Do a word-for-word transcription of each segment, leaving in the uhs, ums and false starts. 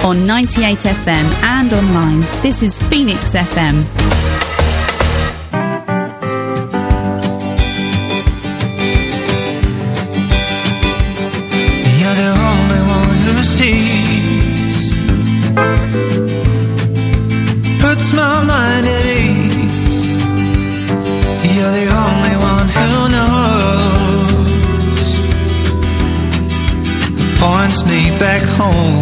on ninety-eight F M and online. This is Phoenix F M. You're the only one who sees, puts my mind at ease. You're the only one who knows, points me back home.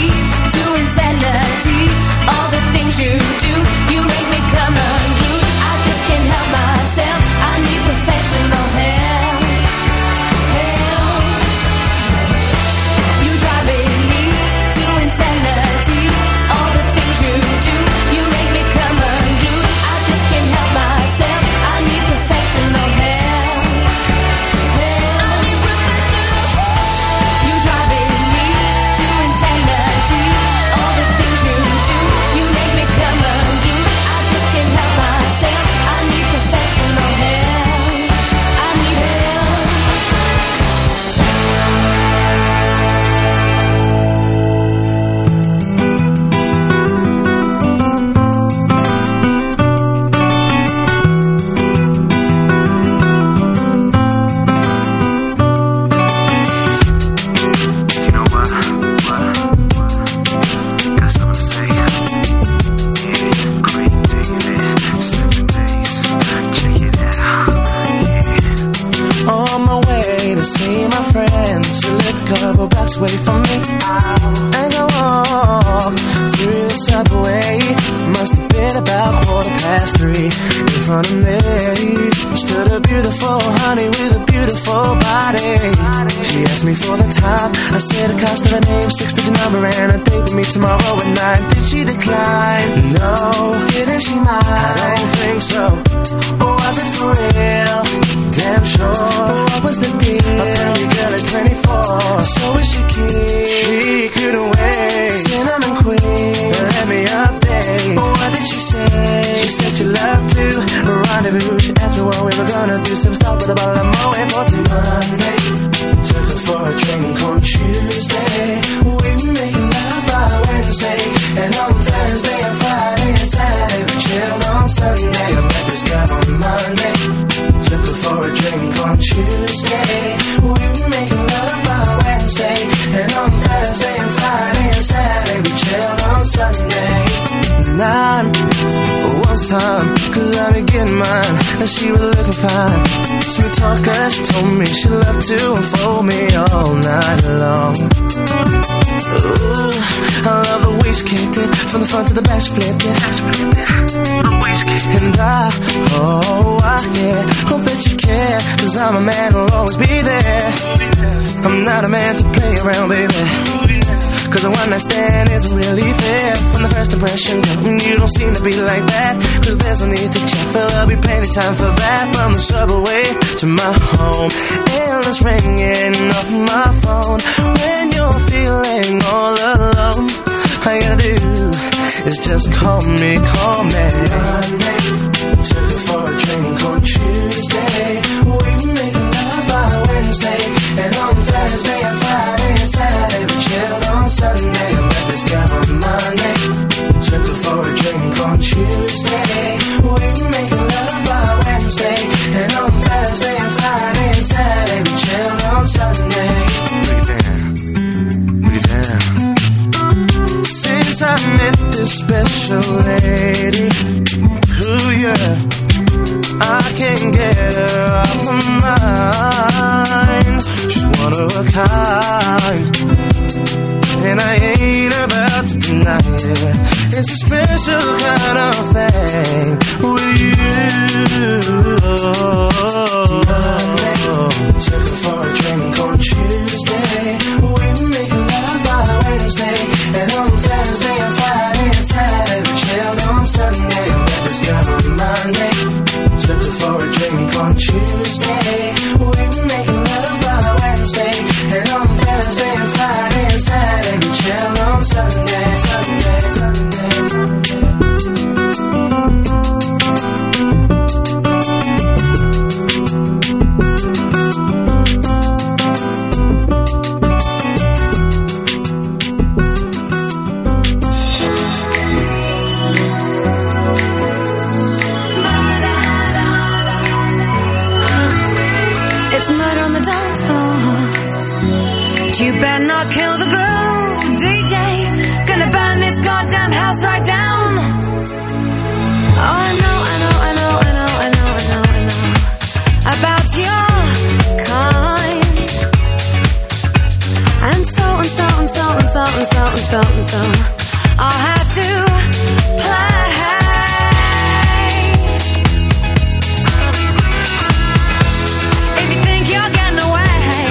You do, you make me come unglued. blocks away from me. As I walk through the subway, must have been about quarter past three. In front of me stood a beautiful honey with a beautiful body. She asked me for the time. I said the cost of her name, six-digit number, and a date with me tomorrow at nine. Did she decline? No. Didn't she mind? I don't think so. Or was it for real? Damn sure. What was the deal? A pretty girl is twenty-four. So is she keen? She couldn't wait. Cinnamon queen, let me update. What did she say? She said she loved to rendezvous. She asked me what we were gonna do. Some stop with a bottle of Moet for Monday. Took her for a drink on Tuesday. We were making love by Wednesday. And on Thursday and Friday and Saturday we chilled on Sunday. I met this girl on Monday. Took her for a drink on Tuesday. We were making love by Wednesday. And on Thursday and Friday and Saturday we chilled on Sunday. Nine was time, cause I be getting mine. And she was looking fine. Smooth talker, she told me she loved to unfold me all night long. Ooh, I love the way she kicked it. From the front to the back she flipped it. The way she kicked it. And I, oh, I, yeah, hope that you care. Cause I'm a man who'll always be there. I'm not a man to play around, baby. Cause the one night stand isn't really fair. From the first impression, you don't seem to be like that. Cause there's no need to check, but there'll be plenty time for that. From the subway to my home, endless ringing off my phone. When you're feeling all alone, all you gotta do is just call me, call me. Monday, took her for a drink on Tuesday. We were making love by Wednesday. And on Thursday and Friday and Saturday we chilled on Sunday. I met this girl on Monday. Took her for a drink on Tuesday. We were making love by Wednesday. And on Thursday and Friday and Saturday we chilled on Sunday. Break it down, break it down. Since I met this special lady, ooh yeah, I can't get her off my mind. She's one of a kind, and I ain't about to deny it. It's a special kind of thing with you. Monday, took her for a drink on Tuesday. We were making love by Wednesday. And on Thursday and Friday and Saturday we chilled on Sunday. I met this girl on Monday. Took her for a drink on Tuesday. We were making love by Wednesday. And on Thursday and Friday and Saturday we chilled on Sunday, Sunday, Sunday, Sunday. You better not kill the groove, D J. Gonna burn this goddamn house right down. Oh, I know, I know, I know, I know, I know, I know, I know about your kind. And so and so and so and so and so and so and so I'll have to play. If you think you're getting away,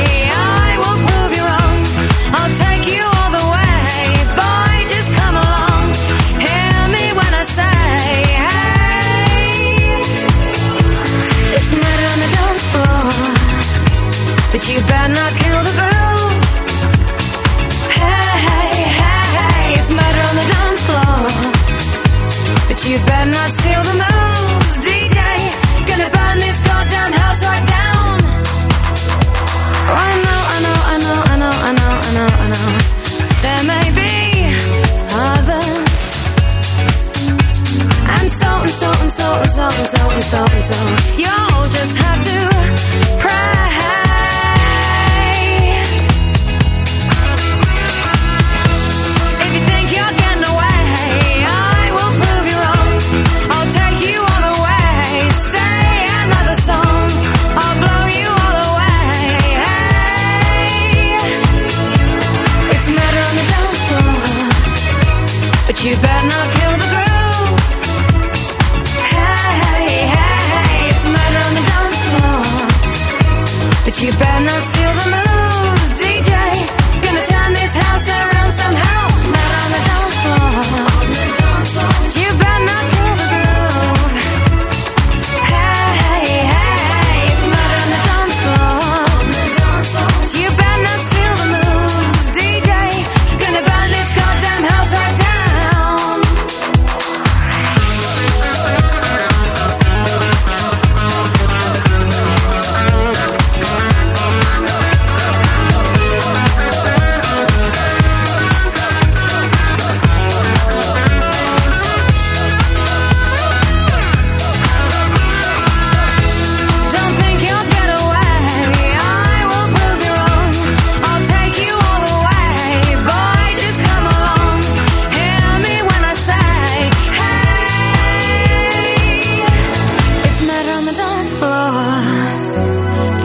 I'll take you all the way, boy, just come along. Hear me when I say, hey. It's murder on the dance floor, but you better not kill the groove. Hey, hey, hey, hey. It's murder on the dance floor, but you better not steal the moves, D J. Gonna burn this goddamn house right down. Oh, I know, I know, I know, I know, I know, I know, I know. There may be others, and so and so and so and so and so and so and so. You'll just have to pray. If you think you're getting away, I will prove you wrong. I'll take you all the way. Stay another song. I'll blow you all away. Hey.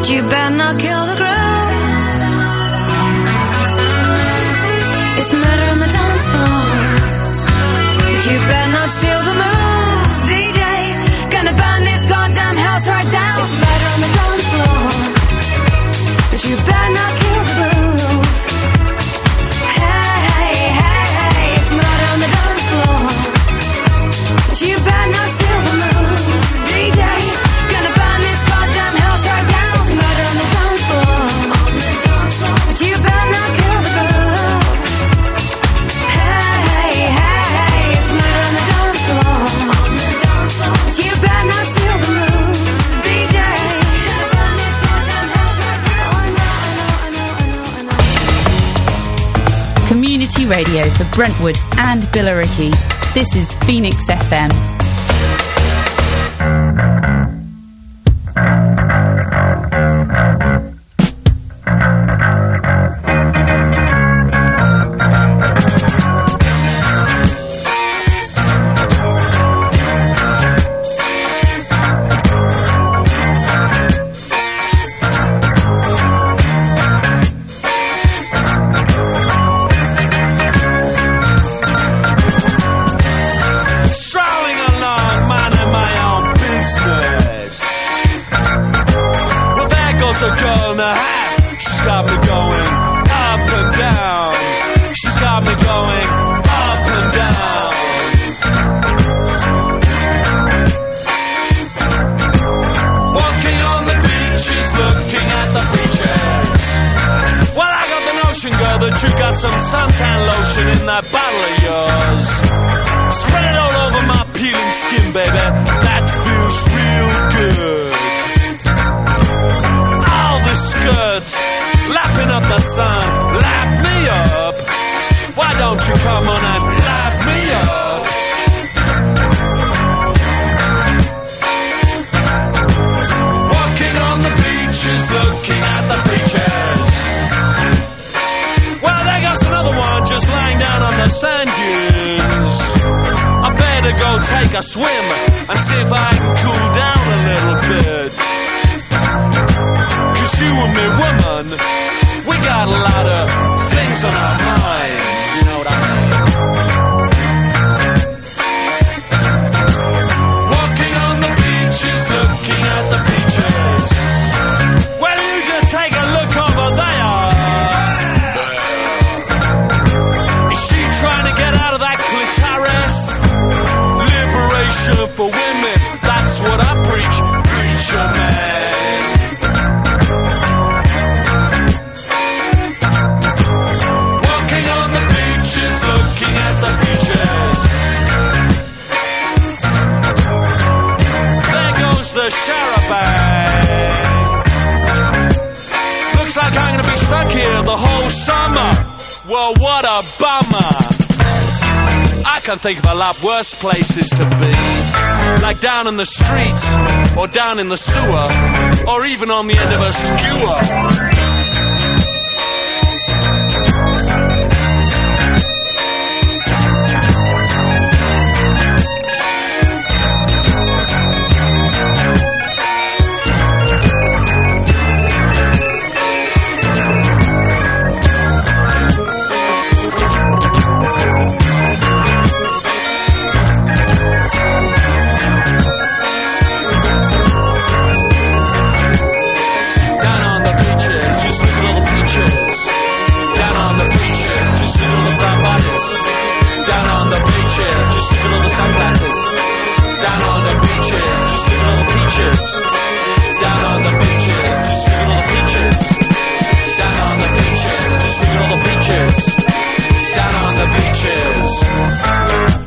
but you better not kill the groove. It's murder on the dance floor, but you better not steal the moves. D J, gonna burn this goddamn house right down. It's murder on the dance floor, but you better not kill the groove. Hey, hey, hey, it's murder on the dance floor, but you better not steal the moves. D J, gonna burn this goddamn house right down. Murder on the dance floor, but you better not kill the groove. Hey, hey, it's murder on the dance floor, but you better not steal the moves. D J, gonna burn this goddamn house right down. I know, I know, I know, I know, I know. Community radio for Brentwood and Billericay. This is Phoenix F M. A swim and see if I can cool down a little bit. Cause you and me, woman, we got a lot of things on our minds, you know what I mean? Walking on the beaches, looking at the beaches. Well, you just take a look over there. Is she trying to get out of that clitoris? For women, that's what I preach, preacher man. Walking on the beaches, looking at the beaches. There goes the charabanc. Looks like I'm gonna be stuck here the whole summer. Well, what a bummer. I can't think of a lot worse places to be. Like down in the street, or down in the sewer, or even on the end of a skewer. Sunglasses. Down on the beaches, just look at all the peaches. Down on the beaches, just look at all the peaches. Down on the beaches, just look at all the peaches. Down on the beaches.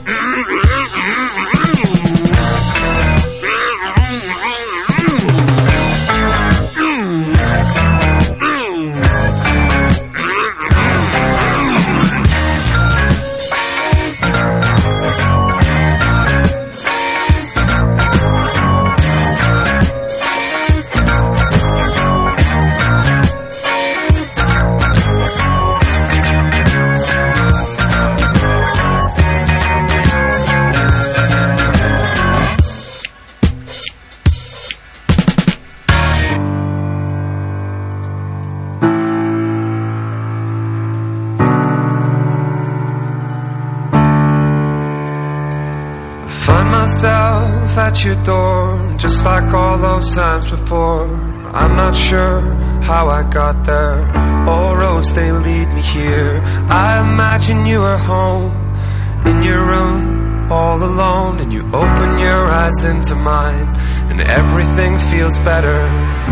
at your door, just like all those times before. I'm not sure how I got there. All roads, they lead me here. I imagine you are home, in your room, all alone, and you open your eyes into mine, and everything feels better.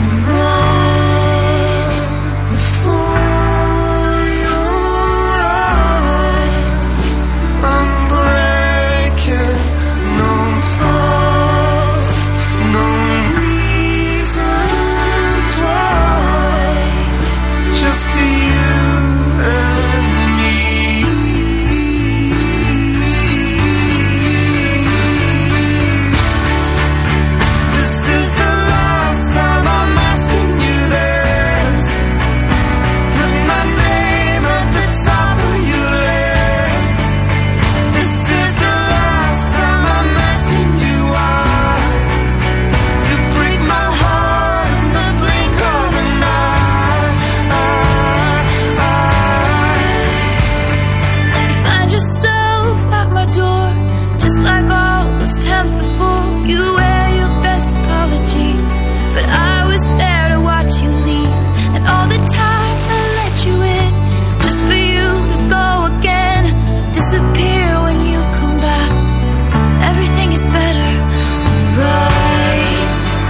Right before your eyes, I'm breaking, no past, no reasons why, just you and me. This is the last time I'm asking you this. Put my name at the top of your list. This is the last time I'm asking you why. You break my heart in the blink of an eye. you find yourself at my door, just like all those times before. You wear your best apology, but I was there to watch you leave, and all the times I let you in, just for you to go again, disappear when you come back. Everything is better, right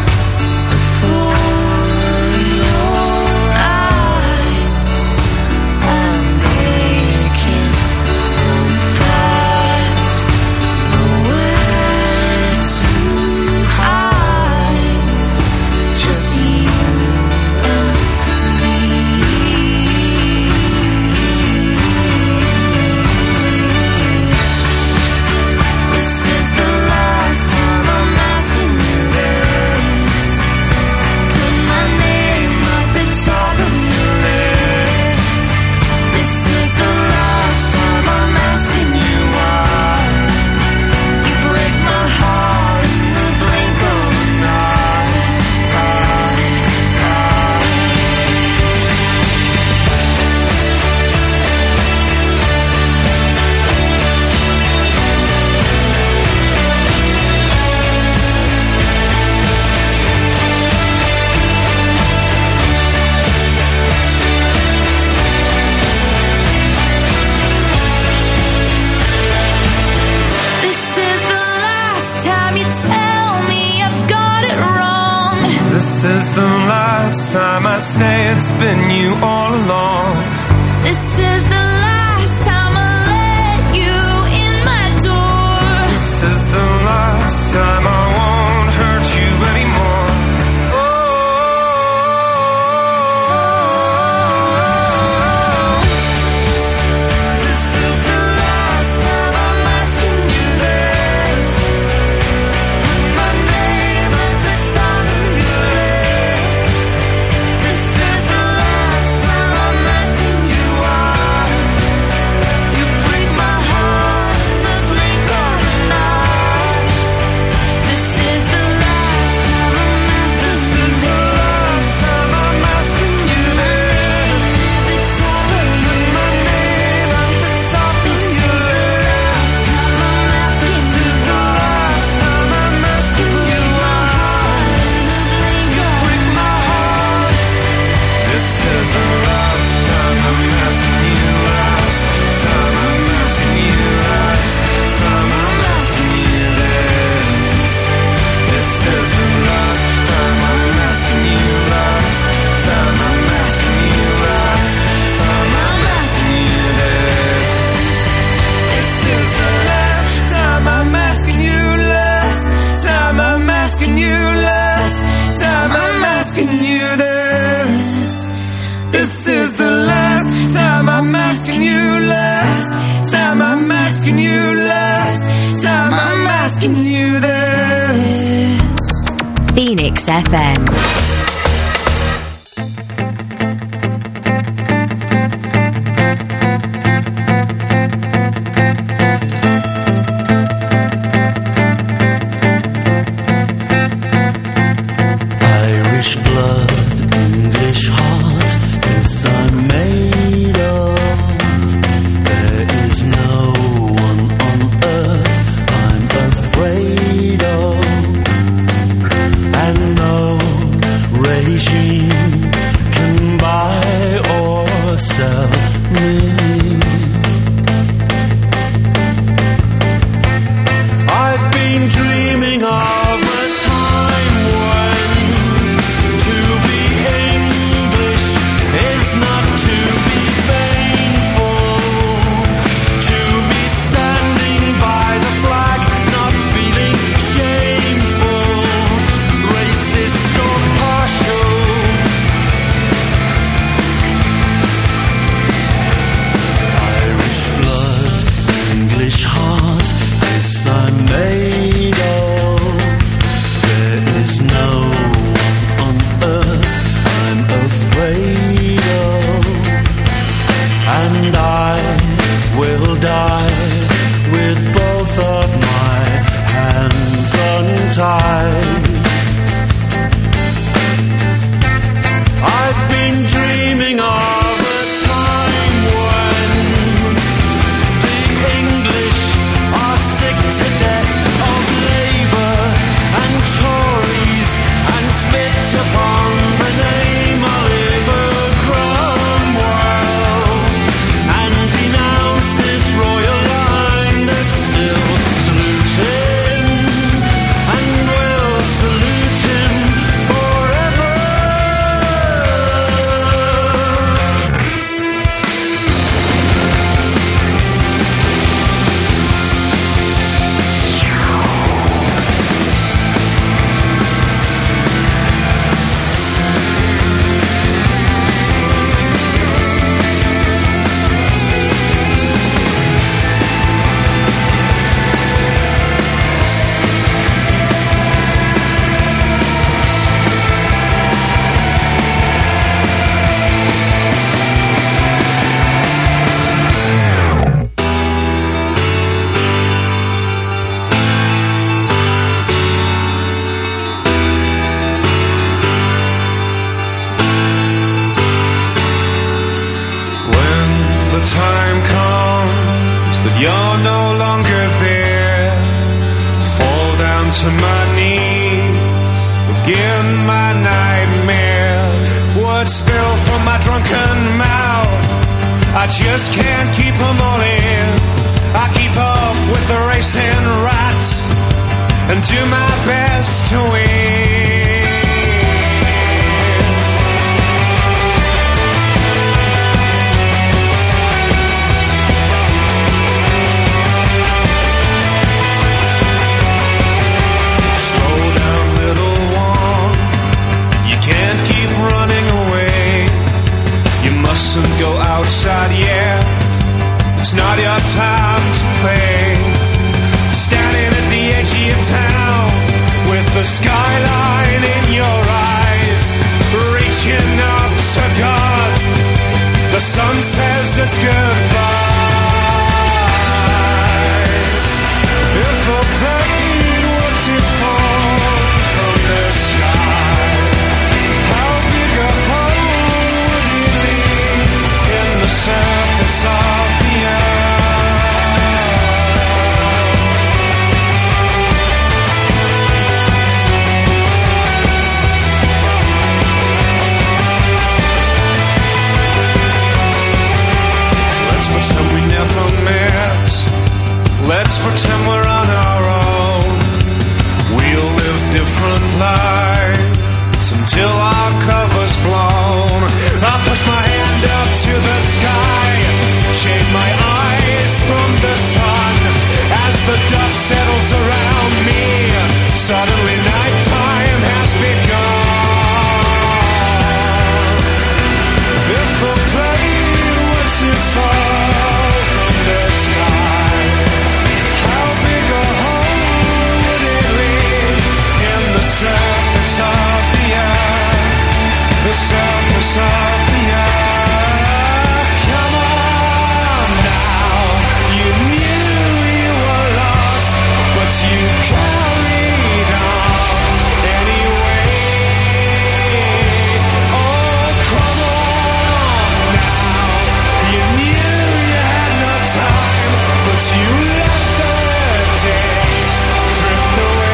before your eyes. I'm making no past, nowhere to hide, just you and me. This is the last time I'm asking you this. Put my name at the top of your list. This is the last time I'm asking you why. You break my heart in the blink of an eye. This is the last time you tell me I've got it wrong. This is the last time I say it's been you all along. This is the last time I let you in my door. This is the last time I won't hurt you anymore. Oh, this is the last time I'm asking you this. Put my name at the top of your list. This is the last time I'm asking you why. You break my heart in the blink of an eye. This is the last time I'm asking. This is the last time I'm asking you this. The top of your my name at the top of your list. This is the last time I'm asking you why. You break my heart. This is the last time I'm asking you. Last time I'm asking you. Last time I'm asking you this. This is the last time I'm asking you. Last time I'm asking you. Last time I'm asking you this. This is the last time I'm asking you. Last time I'm asking you. Last time I'm asking you this. This is the last time I'm asking you. Last time I'm asking you. Last time I'm asking you this. Phoenix F M. Irish blood, English heart, this I'm made of. There is no one on earth I'm afraid of. to my knees, begin my nightmares. Words spill from my drunken mouth, I just can't keep them all in. I keep up with the racing rats and do my best to win. Mustn't go outside yet, it's not your time to play. Standing at the edge of your town with the skyline in your eyes, reaching up to God, the sun says it's goodbyes. If a plane were to fall from the sky, how big a hole the surface of the earth. Let's pretend we never met. Let's pretend we're on our own. We'll live different lives until our cover's blown. I'll push my hand up to the sky, shade my eyes from the sun. As the dust settles around me, suddenly nighttime has begun. If a plane were to fall from the sky, how big a hole would it leave in the surface of the earth? The surface of the earth. Come on now, you knew you were lost, but you carried on anyway. Oh, come on now, you knew you had no time, but you let the day drift away.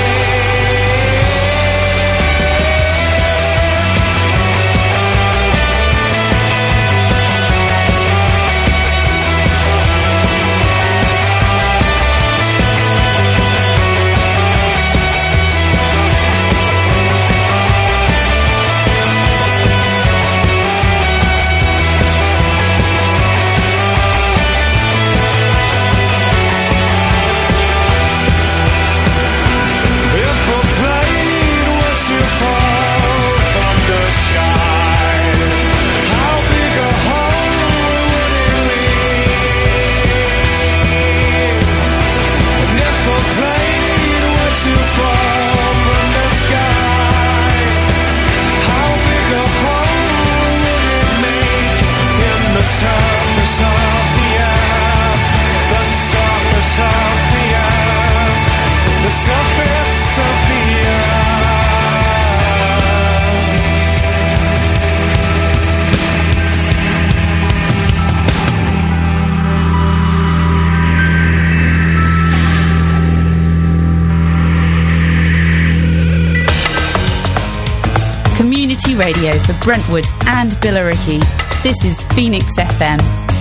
Radio for Brentwood and Billericay. This is Phoenix F M.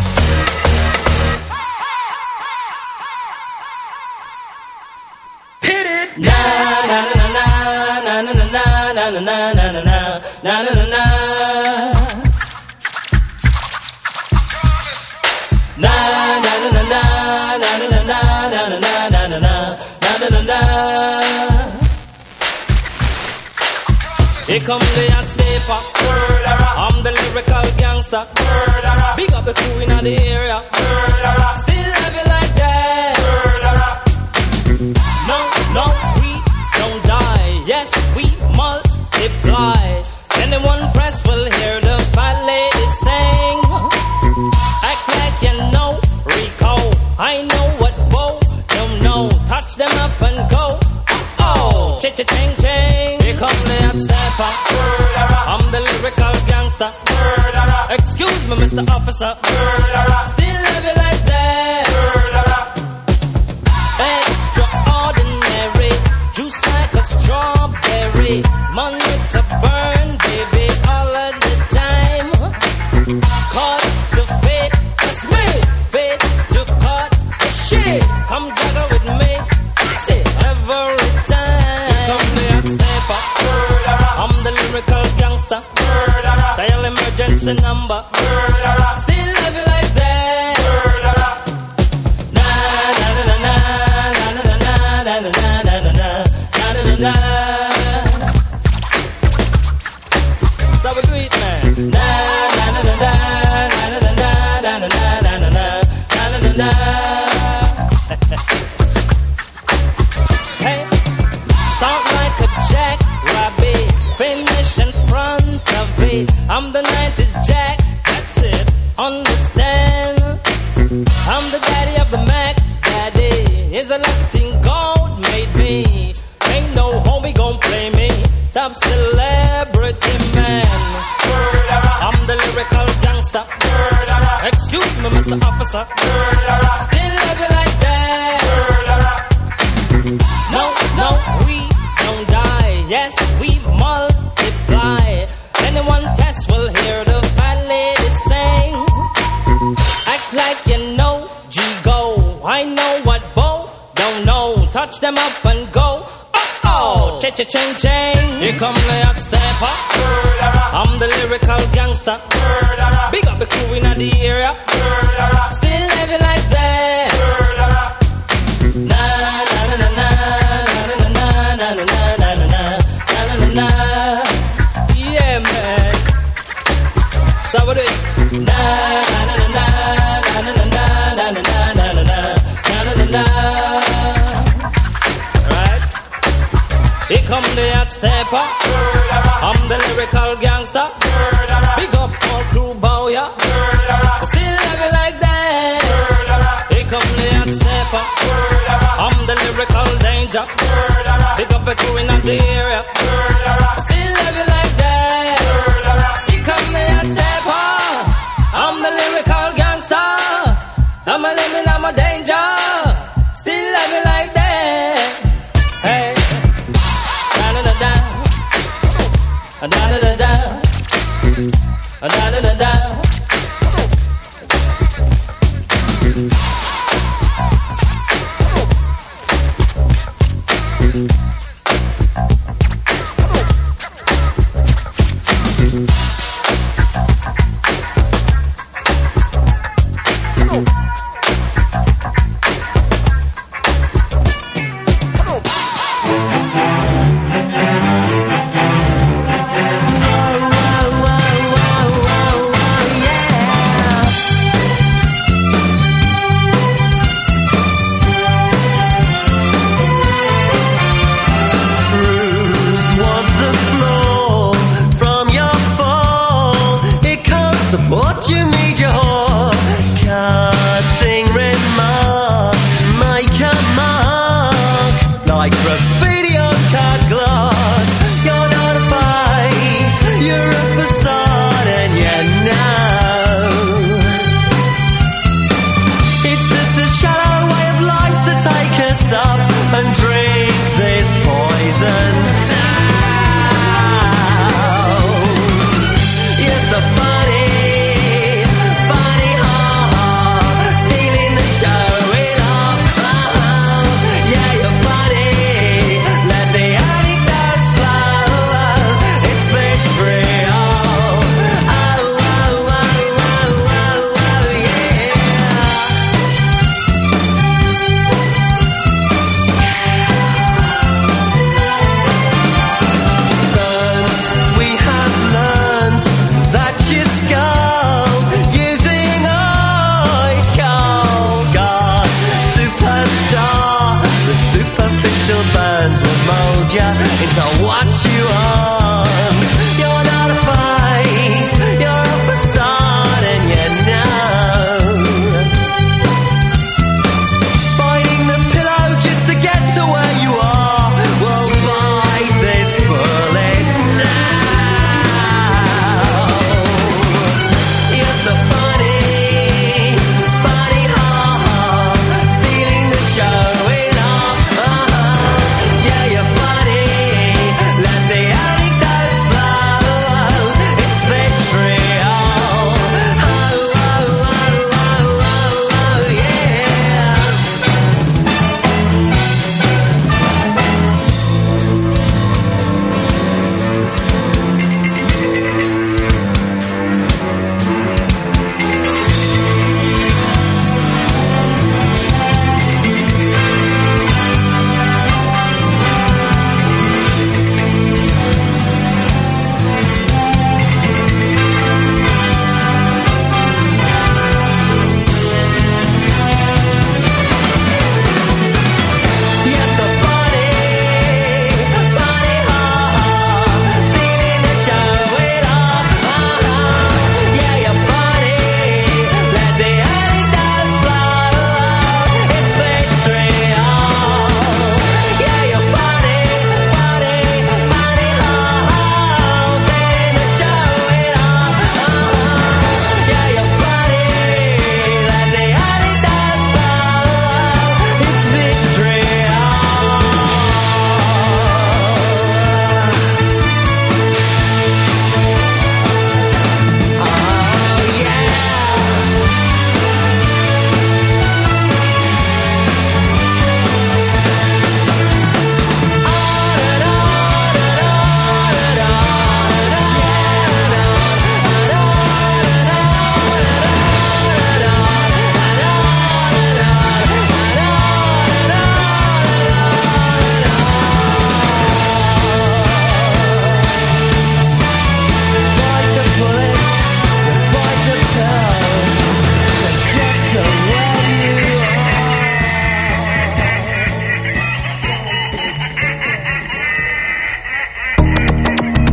Hit it! Na na na na na na na na na na na na na na na na. Na na na na na na na na na na na na na na na na. Here come the hot stepper. I'm the lyrical gangster. Big up the crew in the area. Still love you like that. No, no, we don't die. Yes, we multiply. Anyone press will hear the fat lady sing. Act like you know Rico. I know what Bo don't know. Touch them up and go. Oh, cha-cha-ching-ching. Here come the hot stepper. I'm the lyrical gangster. Excuse me, Mister Officer. Still love you like that. Extraordinary. hot stepper. I'm the lyrical gangster. Dial emergency number. Still love you like that. Na na na na na na na na na na na na na na. So we do it, man. Na na na na na na na na na na na na na na na. Hey, start like a jackrabbit, finish in front of it. I'm the nineties Jack, that's it. Understand? I'm the daddy of the Mac Daddy. Is a Latin gold made me. Ain't no homie gon' play me. Top celebrity man. I'm the lyrical gangster. Excuse me, Mister Officer. Still love you like that. No, no, we don't die. Yes, we multiply. Anyone test will hear the fat lady sing. Act like you know G-Go. I know what Bo don't know. Touch them up and go. Oh, cha-cha-ching-ching. Here come the hot stepper. I'm the lyrical gangster. Big up the crew in the area. Still living like that. Na na na na na na na na na na na na na na. Yeah, man. So what it? Na na na na na na na na na na na na na na. Right? Here come the hot stepper. I'm the lyrical gangster. Big up all crew bow ya. Still love you like that. Here come the hot stepper. I'm the lyrical danger. Big up the crew in the area. Still love you like that. Here come the hot stepper. I'm the lyrical gangster. I'm a limit, I'm a danger. Still love you like that. Hey, da da da da, da da da da, da da da da. Yeah, you're funny. Let the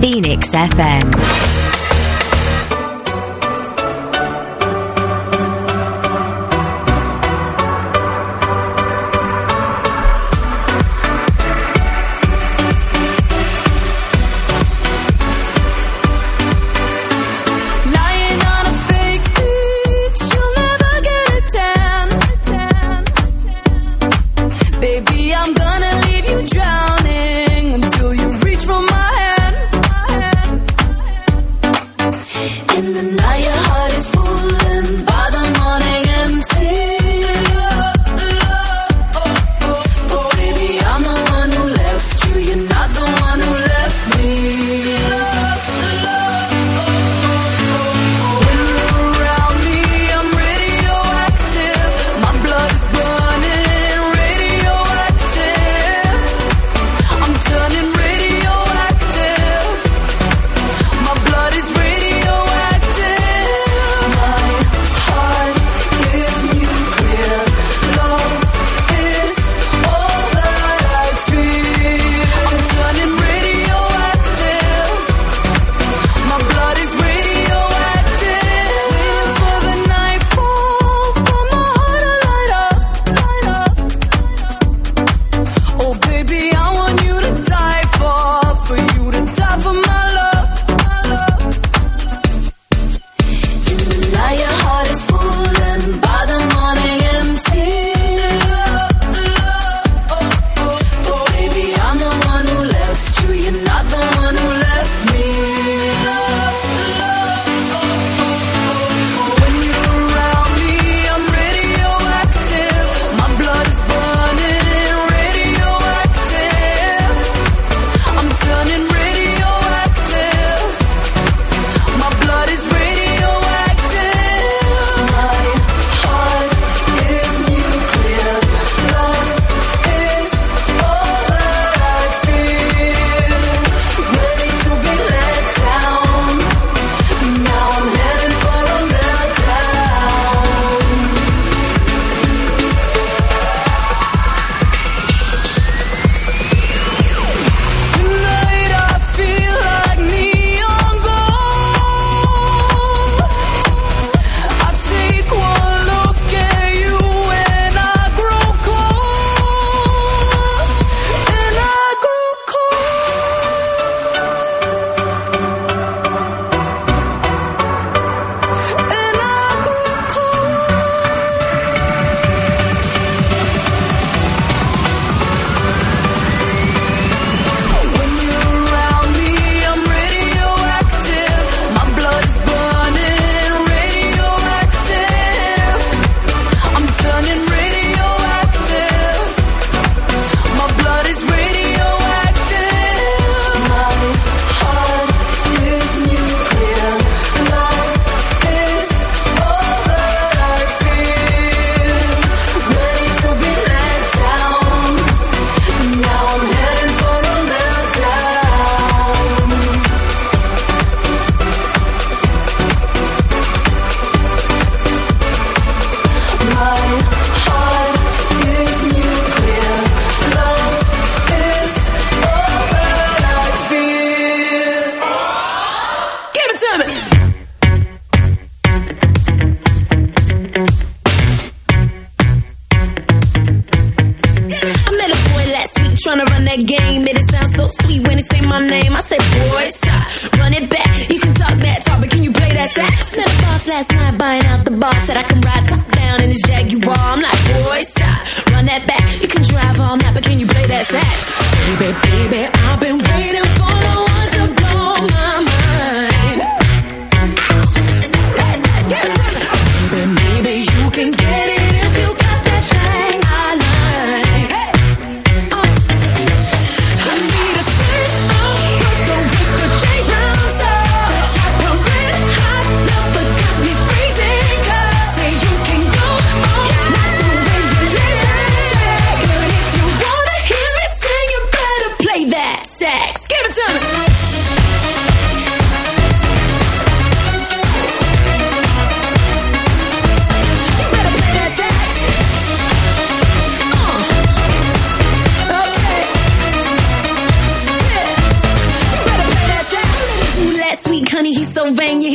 Phoenix F M.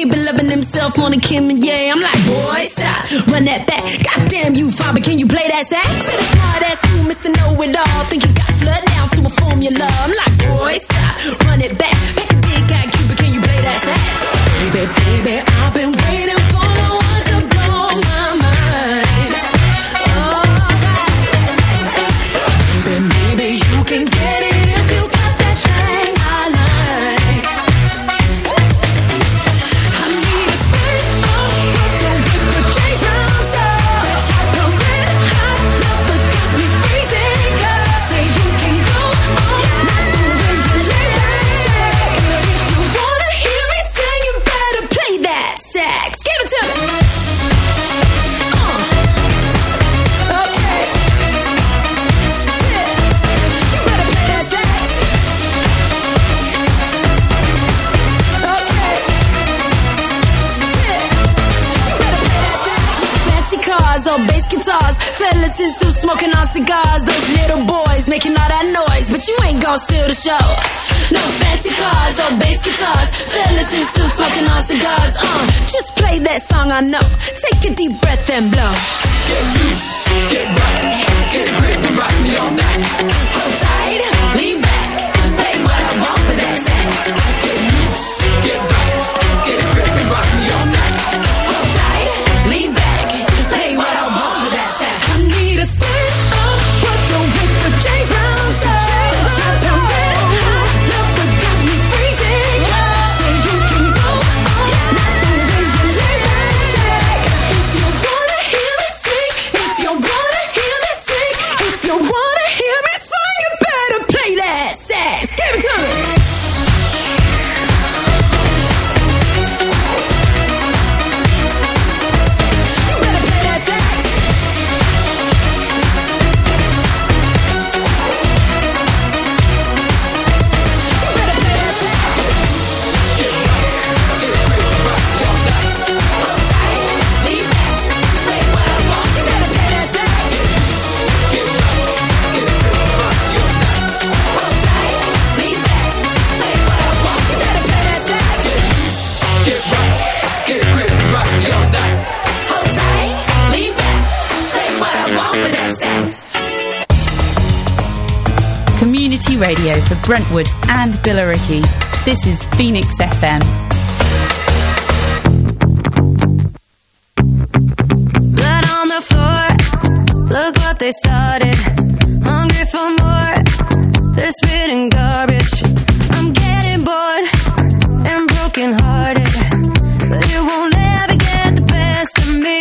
he been loving himself on a Kim and yeah. I'm like, boy, stop, run that back. Goddamn you, fine, but can you play that sax? Hard ass you, Mister Know-It-All. Think you got flood down to a formula. I'm like, boy, stop, run it back. Back a big guy, Cuba, can you play that sax? Baby, baby, I've been waiting for no one to blow my mind. Oh, baby, maybe you can get it if you got that thing I like. I need a split up, with the change round up. The red hot lover got me freezing, girl. Say you can go on, not the way you lay that check. If you wanna hear me sing, you better play that sax. Give it to me. Uh. Okay. Yeah. You better play that sax. Okay. Yeah. You better play that sax. Fancy cars or bass guitars, fellas in suits smoking on cigars. Those little boys making all that noise, but you ain't gon' steal the show. No fancy cars or bass guitars, fellas in suits smoking on cigars. Uh, just play that song I know. Take a deep breath and blow. Get loose, get right, get a grip and rock me all night. Hold tight, lean back, play what I want for that sax. Get loose, get right, get a grip and rock me all night. Hold tight, lean back, play what I want for that sax. I need a sit up, but don't with the change rounds up. The red hot lover got me freezing. Say you can go on, not the way you lay that check. If you wanna hear me sing, if you wanna hear me sing, if you wanna hear me sing, you better play that sax. Give it to me. You better play that sax. You better play that sax. Get right, get a grip and rock me all night. Hold tight, lean back, play what I want. You better play that sax. Get right, get a grip and rock me all night. Hold tight, lean back, play what I want. You better play that sax. Get right, get a grip and rock me all night. Hold tight, lean back, play what I want with that sax. Community radio for Brentwood and Billericay. This is Phoenix F M. Blood on the floor, look what they started. Hungry for more, they're spitting garbage. I'm getting bored and broken hearted, but it won't ever get the best of me.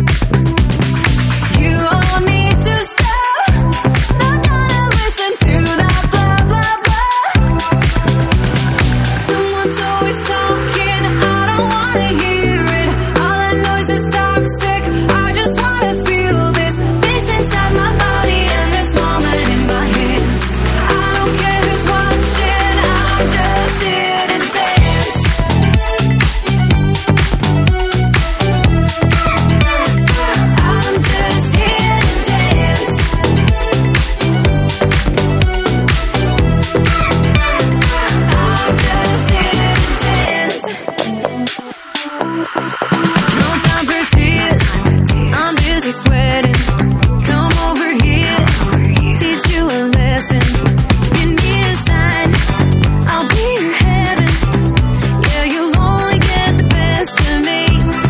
You all need to stop, not gonna listen to that blah blah blah. Someone's always talking, I don't wanna hear it. All that noise is toxic, I just wanna feel this bass inside my body and this moment in my hips. I don't care who's watching, I'm just here to dance. I'm just here to dance. I'm just here to dance. No time for tears, I'm busy sweating. Come over here, teach you a lesson. You need a sign, I'll be your heaven. Yeah, you'll only get the best of me.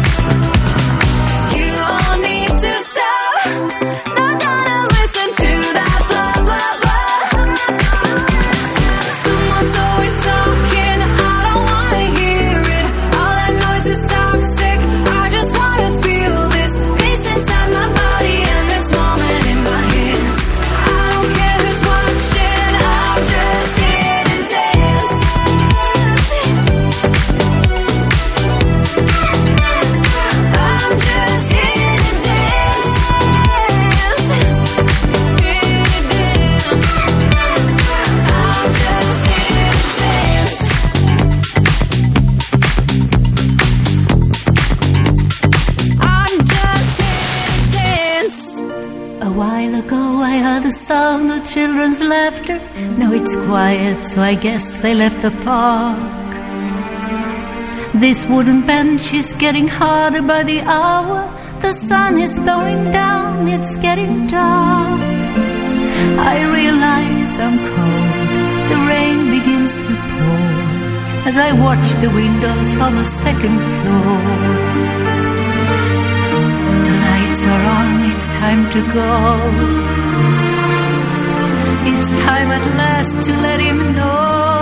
You all need to stop, not gonna listen to that blah blah blah. Someone's always talking, I don't wanna hear it. All that noise is toxic, I just wanna feel this bass inside my body and this moment in my hips. I don't care who's watching, I'm just here to dance. I'm just here to dance. Here to dance. I'm just here to dance. I'm just here to dance. A while ago I heard the sound of children's laughter. Now it's quiet, so I guess they left the park. This wooden bench is getting harder by the hour. The sun is going down, it's getting dark. I realize I'm cold, the rain begins to pour as I watch the windows on the second floor. The lights are on, it's time to go. It's time at last to let him know.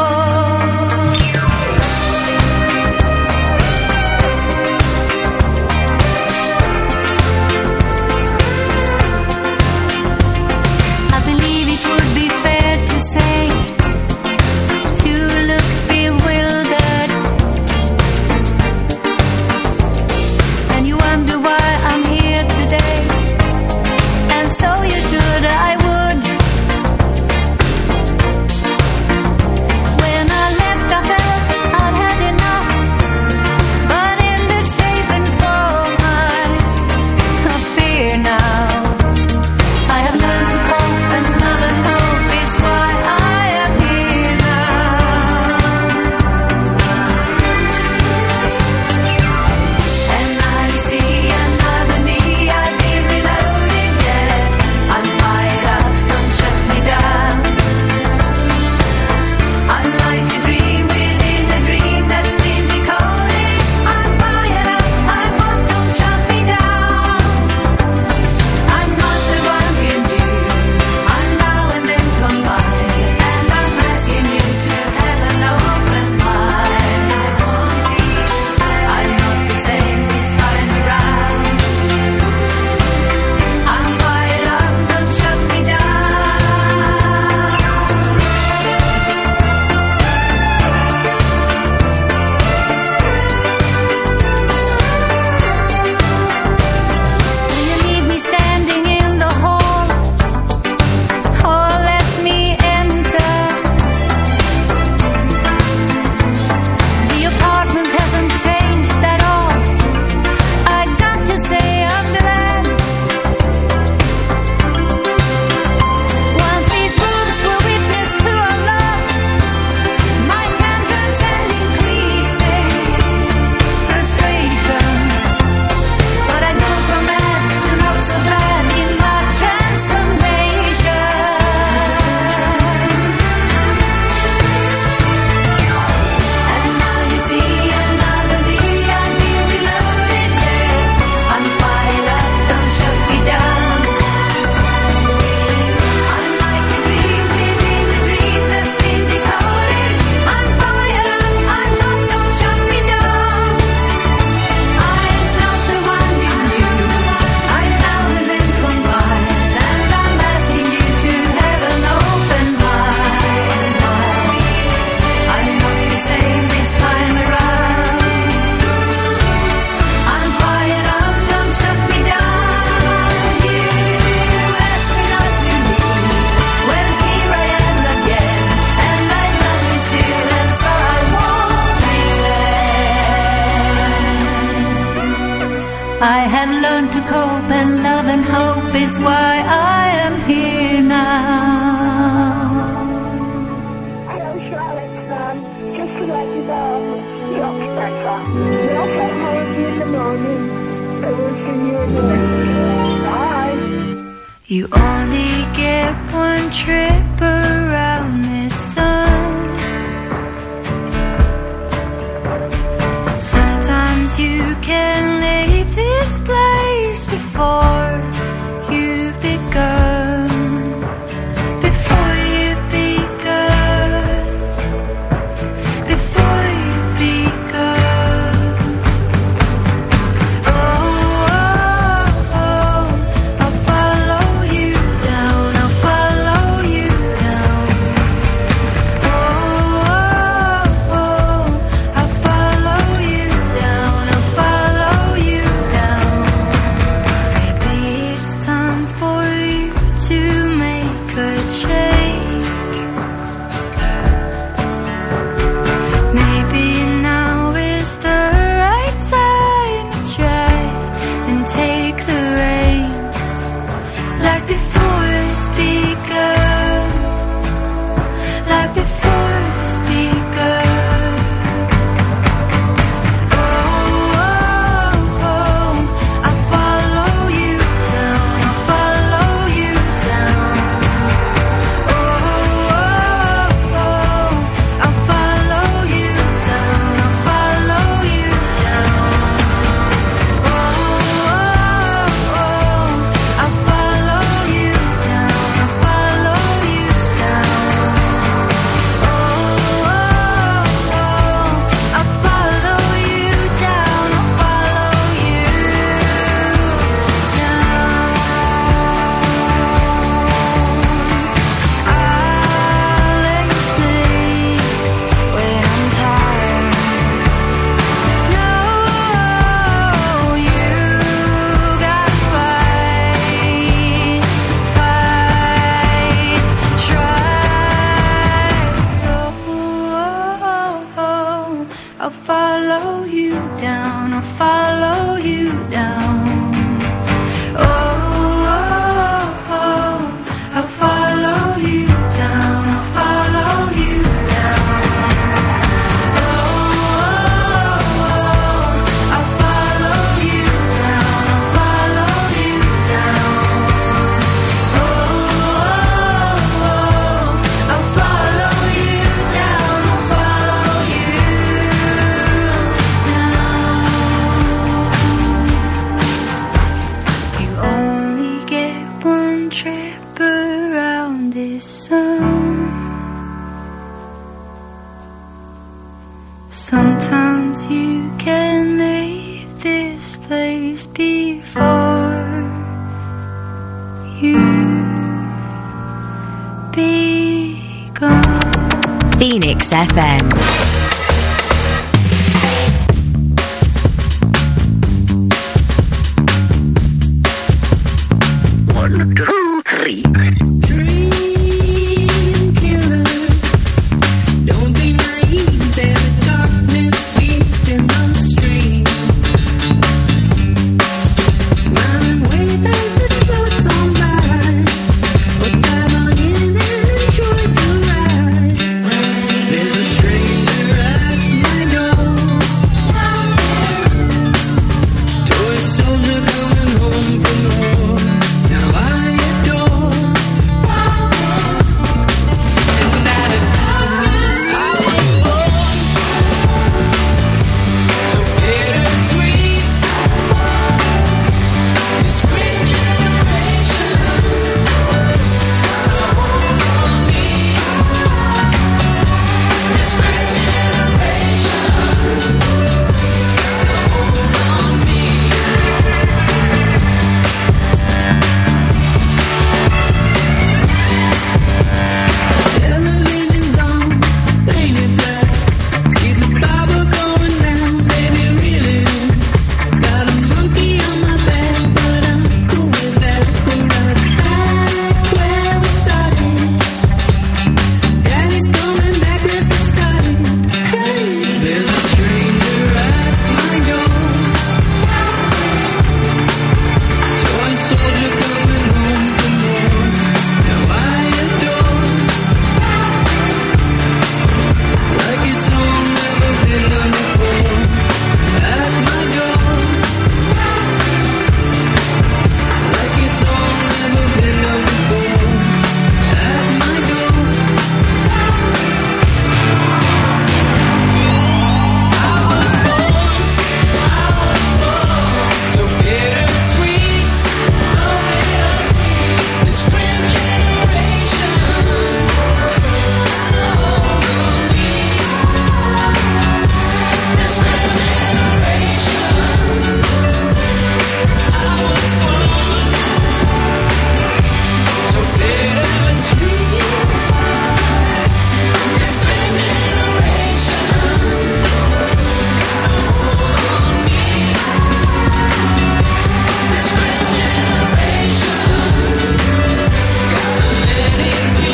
I have learned to cope, and love and hope is why I am here now. Hello, Charlotte, son. Just to let you know, you're better. We'll get home in the morning, and we'll see you in the next. Bye. You only get one trip around this sun. Sometimes you can leave this place before you've begun. Before you've begun. Before you've begun. Oh, oh, oh, I'll follow you down. I'll follow you down. Oh, oh, oh, I'll follow you down. I'll follow follow you down, I'll follow you down. Oh, oh, oh, I'll follow you down, I'll follow you down. Oh, oh, oh, I'll follow you down, I'll follow you down. Oh, oh, oh, I'll follow you down, I'll follow you down. You only get one trip around this sun. Sometimes you can leave this place before you be gone. Phoenix F M. One, two, three. Dream killer, don't be naive. There's a darkness deep in the stream. Smiling wave as it floats on by, but dive on in and enjoy the ride. There's a stranger at my door, toy soldier coming home for more. Now I adore. And out of darkness I was born, so fair and sweet. This great generation, hold on me. This great generation, hold on me. Television's on, paint it black. See the Bible going down, baby, really. Got a monkey on my back, but I'm cool with that. We're right back where we started. Daddy's coming back, let's get started. Hey, there's a stranger at my door. Toy soldier coming home for more. Now I adore. Like it's all never been done before. At my door. Like it's all never been done before. At my door. I was born, I was born, so bittersweet, so bittersweet. This grand generation, hold on me. This grand generation, I was born, so bittersweet. This grand generation, hold on me. This grand generation, gotta let it be.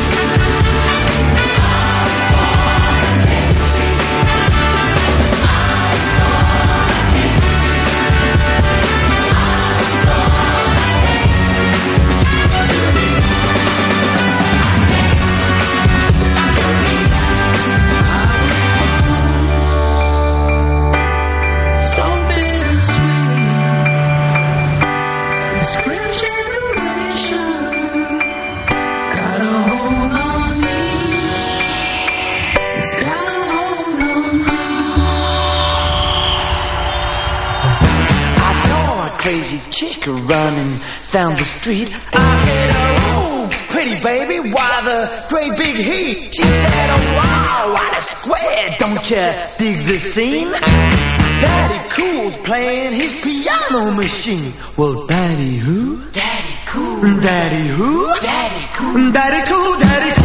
So bittersweet. This grand generation got a hold on me. It's got a hold on me. I saw a crazy chick running down the street. I said, oh, pretty baby, why the great big heat? She said, oh, wow, what a square, don't you dig the scene? Daddy Cool's playing his piano machine. Well, Daddy who? Daddy Cool. Daddy who? Daddy Cool. Daddy Cool, Daddy Cool.